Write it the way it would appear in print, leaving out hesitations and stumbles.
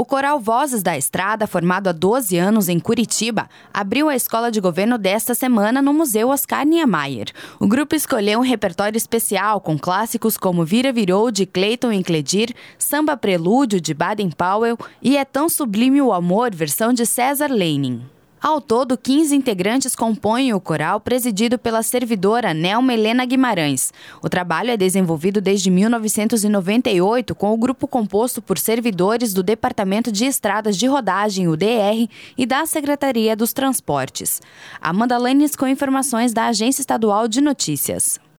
O Coral Vozes da Estrada, formado há 12 anos em Curitiba, abriu a escola de governo desta semana no Museu Oscar Niemeyer. O grupo escolheu um repertório especial com clássicos como Vira Virou, de Clayton e Cledir, Samba Prelúdio, de Baden Powell e É Tão Sublime o Amor, versão de César Leining. Ao todo, 15 integrantes compõem o coral, presidido pela servidora Nelma Helena Guimarães. O trabalho é desenvolvido desde 1998 com o grupo composto por servidores do Departamento de Estradas de Rodagem, o DR, e da Secretaria dos Transportes. Amanda Lanes com informações da Agência Estadual de Notícias.